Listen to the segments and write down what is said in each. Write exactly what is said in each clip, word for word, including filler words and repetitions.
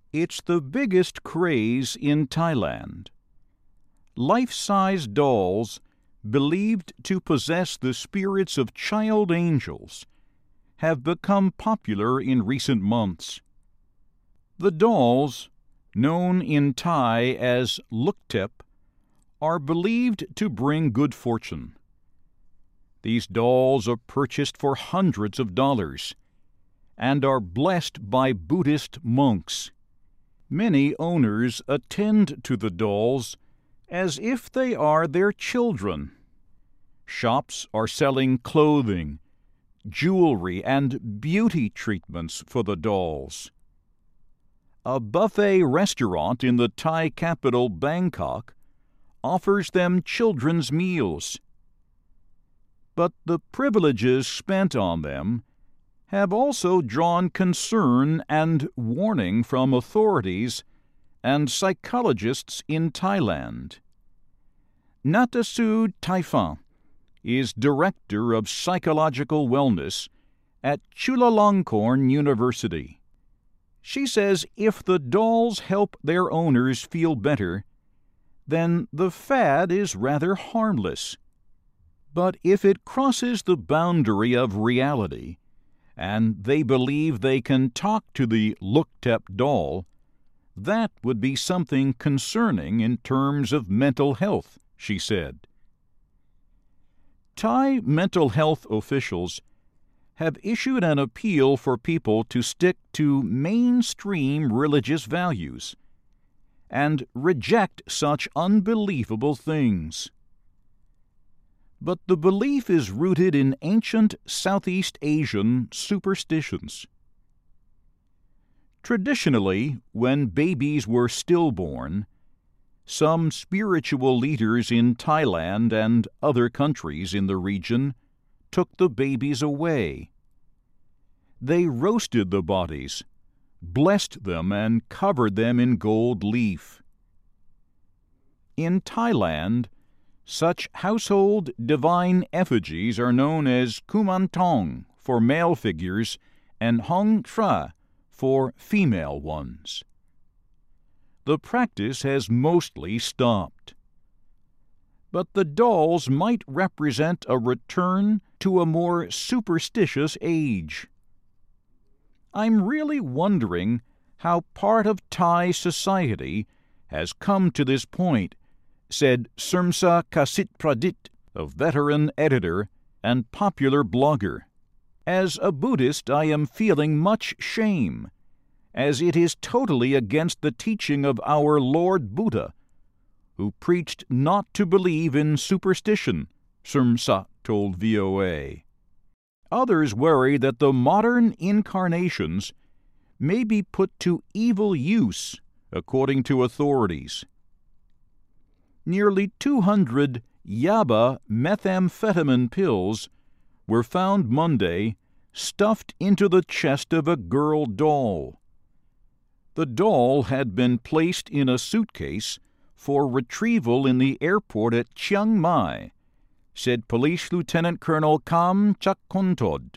It's the biggest craze in Thailand. Life-size dolls, believed to possess the spirits of child angels, have become popular in recent months. The dolls, known in Thai as Luktep, are believed to bring good fortune. These dolls are purchased for hundreds of dollars and are blessed by Buddhist monks. Many owners attend to the dolls as if they are their children. Shops are selling clothing, jewelry, and beauty treatments for the dolls. A buffet restaurant in the Thai capital, Bangkok, offers them children's meals. But the privileges spent on them have also drawn concern and warning from authorities and psychologists in Thailand. Natasoo Taifan is Director of Psychological Wellness at Chulalongkorn University. She says if the dolls help their owners feel better, then the fad is rather harmless. But if it crosses the boundary of reality, and they believe they can talk to the Luktep doll, that would be something concerning in terms of mental health, she said. Thai mental health officials have issued an appeal for people to stick to mainstream religious values and reject such unbelievable things. But the belief is rooted in ancient Southeast Asian superstitions. Traditionally, when babies were stillborn, some spiritual leaders in Thailand and other countries in the region took the babies away. They roasted the bodies, blessed them, and covered them in gold leaf. In Thailand, such household divine effigies are known as Kumantong for male figures and Hong Tra for female ones. The practice has mostly stopped. But the dolls might represent a return to a more superstitious age. I'm really wondering how part of Thai society has come to this point, said Surmsa Kasitpradit, a veteran editor and popular blogger. As a Buddhist, I am feeling much shame, as it is totally against the teaching of our Lord Buddha, who preached not to believe in superstition, Surmsa told V O A. Others worry that the modern incarnations may be put to evil use, according to authorities. Nearly two hundred Yaba methamphetamine pills were found Monday stuffed into the chest of a girl doll. The doll had been placed in a suitcase for retrieval in the airport at Chiang Mai, said Police Lieutenant Colonel Kam Chakkontod.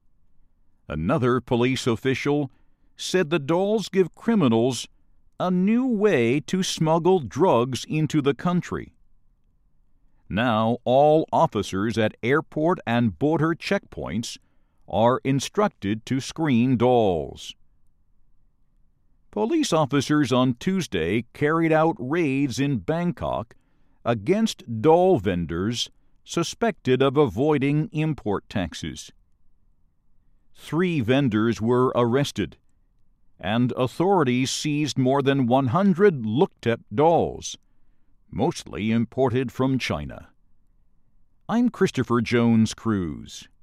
Another police official said the dolls give criminals a new way to smuggle drugs into the country. Now all officers at airport and border checkpoints are instructed to screen dolls. Police officers on Tuesday carried out raids in Bangkok against doll vendors suspected of avoiding import taxes. Three vendors were arrested, and authorities seized more than one hundred Luktep dolls, mostly imported from China. I'm Christopher Jones Cruz.